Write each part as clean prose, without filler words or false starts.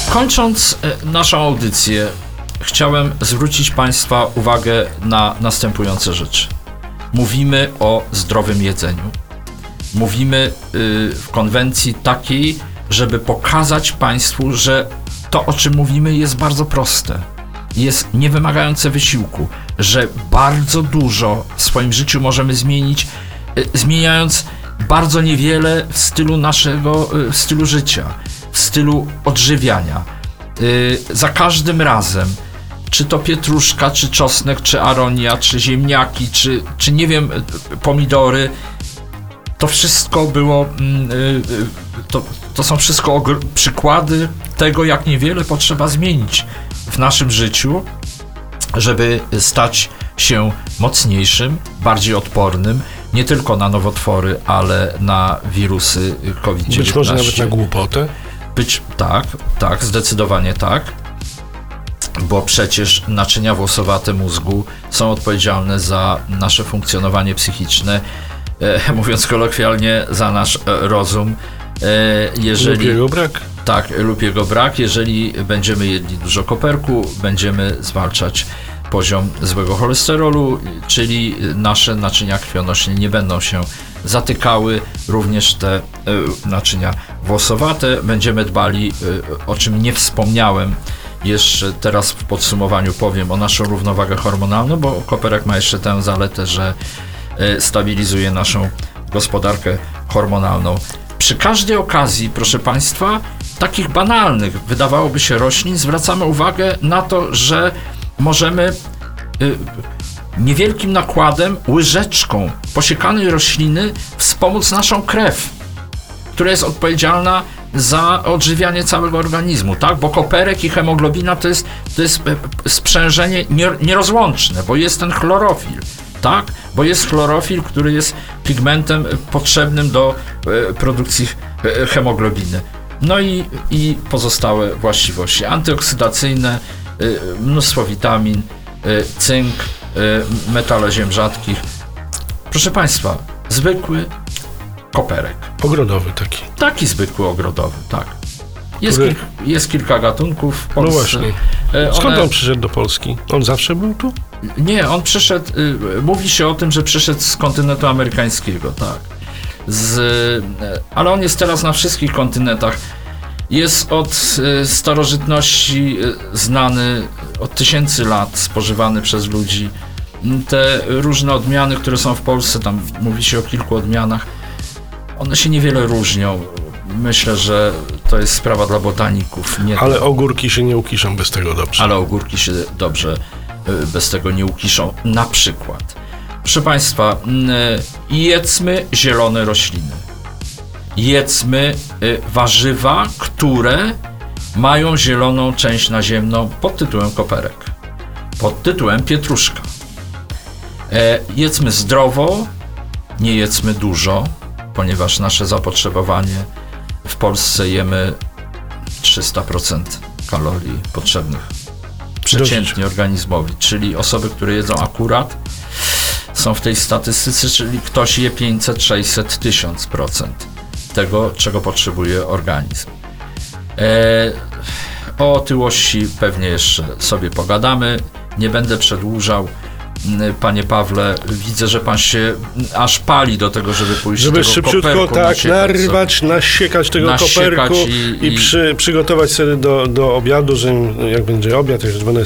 Kończąc naszą audycję, chciałem zwrócić Państwa uwagę na następujące rzeczy. Mówimy o zdrowym jedzeniu. Mówimy w konwencji takiej, żeby pokazać Państwu, że to, o czym mówimy, jest bardzo proste. Jest niewymagające wysiłku, że bardzo dużo w swoim życiu możemy zmienić, zmieniając bardzo niewiele w stylu życia, w stylu odżywiania. Za każdym razem, czy to pietruszka, czy czosnek, czy aronia, czy ziemniaki, czy nie wiem, pomidory, to wszystko było, to są wszystko przykłady tego, jak niewiele potrzeba zmienić w naszym życiu, żeby stać się mocniejszym, bardziej odpornym, nie tylko na nowotwory, ale na wirusy COVID-19. Być może nawet na głupotę? Tak, zdecydowanie tak, bo przecież naczynia włosowate mózgu są odpowiedzialne za nasze funkcjonowanie psychiczne, mówiąc kolokwialnie, za nasz rozum. Lub jego brak. Tak, lub jego brak. Jeżeli będziemy jedli dużo koperku, będziemy zwalczać poziom złego cholesterolu, czyli nasze naczynia krwionośne nie będą się zatykały, również te naczynia włosowate. Będziemy dbali, o czym nie wspomniałem, jeszcze teraz w podsumowaniu powiem, o naszą równowagę hormonalną, bo koperek ma jeszcze tę zaletę, że stabilizuje naszą gospodarkę hormonalną. Przy każdej okazji, proszę Państwa, takich banalnych, wydawałoby się, roślin, zwracamy uwagę na to, że możemy niewielkim nakładem, łyżeczką posiekanej rośliny wspomóc naszą krew, która jest odpowiedzialna za odżywianie całego organizmu, tak? Bo koperek i hemoglobina to jest sprzężenie nierozłączne, bo jest ten chlorofil, tak? Bo jest chlorofil, który jest pigmentem potrzebnym do produkcji hemoglobiny. No i pozostałe właściwości antyoksydacyjne, mnóstwo witamin, cynk, metale ziem rzadkich. Proszę Państwa, zwykły koperek. Ogrodowy taki. Taki zwykły ogrodowy, tak. Jest kilka gatunków w Polsce. No właśnie. Skąd on przyszedł do Polski? On zawsze był tu? Nie, on przyszedł, mówi się o tym, że przyszedł z kontynentu amerykańskiego, tak. Ale on jest teraz na wszystkich kontynentach. Jest od starożytności znany, od tysięcy lat spożywany przez ludzi. Te różne odmiany, które są w Polsce, tam mówi się o kilku odmianach, one się niewiele różnią. Myślę, że to jest sprawa dla botaników. Ale ogórki się nie ukiszą bez tego dobrze. Ale ogórki się dobrze bez tego nie ukiszą. Na przykład. Proszę Państwa, jedzmy zielone rośliny. Jedzmy warzywa, które mają zieloną część naziemną pod tytułem koperek, pod tytułem pietruszka. Jedzmy zdrowo, nie jedzmy dużo, ponieważ nasze zapotrzebowanie w Polsce jemy 300% kalorii potrzebnych przeciętnie organizmowi, czyli osoby, które jedzą akurat, są w tej statystyce, czyli ktoś je 500, 600, 1000% tego, czego potrzebuje organizm. O otyłości pewnie jeszcze sobie pogadamy, nie będę przedłużał. Panie Pawle, widzę, że pan się aż pali do tego, żeby pójść do tego szybciutko koperku, nasiekać tego koperku i przygotować sobie do obiadu, że jak będzie obiad, jak będę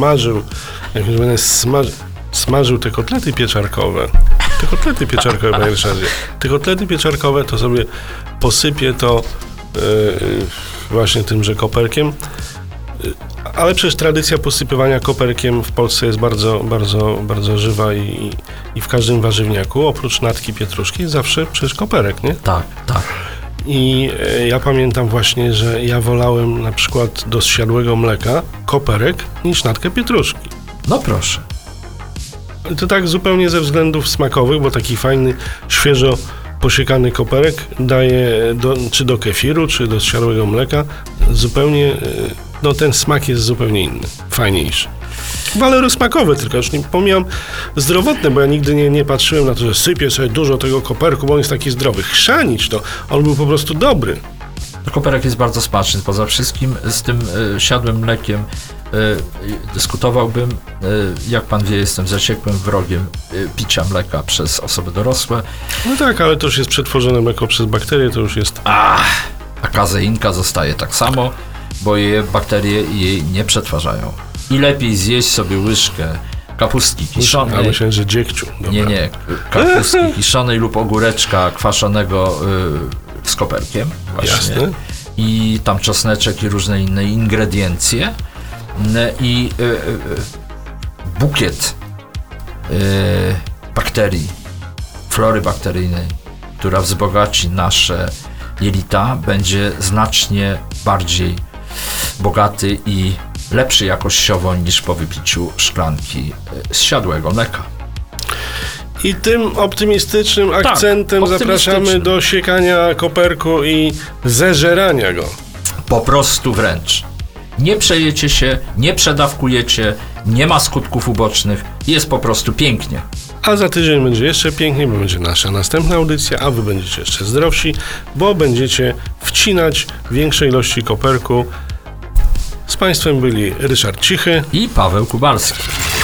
smażył te kotlety pieczarkowe. Panie Ryszardzie. Te kotlety pieczarkowe to sobie posypię to właśnie tymże koperkiem. Ale przecież tradycja posypywania koperkiem w Polsce jest bardzo, bardzo, bardzo żywa i w każdym warzywniaku, oprócz natki pietruszki, jest zawsze przecież koperek, nie? Tak. I ja pamiętam właśnie, że ja wolałem na przykład do zsiadłego mleka koperek niż natkę pietruszki. No proszę. To tak zupełnie ze względów smakowych, bo taki fajny, świeżo posiekany koperek daje czy do kefiru, czy do zsiadłego mleka zupełnie, ten smak jest zupełnie inny, fajniejszy. Walory smakowe, tylko już nie pomijam zdrowotne, bo ja nigdy nie patrzyłem na to, że sypię sobie dużo tego koperku, bo on jest taki zdrowy. Chrzanić to, on był po prostu dobry. Koperek jest bardzo smaczny. Poza wszystkim z tym siadłym mlekiem dyskutowałbym. Jak pan wie, jestem zaciekłym wrogiem picia mleka przez osoby dorosłe. No tak, ale to już jest przetworzone mleko przez bakterie, to już jest... A kazeinka zostaje tak samo, bo bakterie jej nie przetwarzają. I lepiej zjeść sobie łyżkę kapustki kiszonej. A myślałem, że dziegciu. Dobra. Nie. Kapustki kiszonej lub ogóreczka kwaszonego z koperkiem. Właśnie. Jasne. I tam czosneczek i różne inne ingrediencje. I bukiet bakterii, flory bakteryjnej, która wzbogaci nasze jelita, będzie znacznie bardziej bogaty i lepszy jakościowo niż po wypiciu szklanki zsiadłego mleka. I tym optymistycznym akcentem zapraszamy do siekania koperku i zeżerania go. Po prostu wręcz. Nie przejecie się, nie przedawkujecie, nie ma skutków ubocznych, jest po prostu pięknie. A za tydzień będzie jeszcze piękniej, bo będzie nasza następna audycja, a wy będziecie jeszcze zdrowsi, bo będziecie wcinać większe ilości koperku. Z Państwem byli Ryszard Cichy i Paweł Kubalski.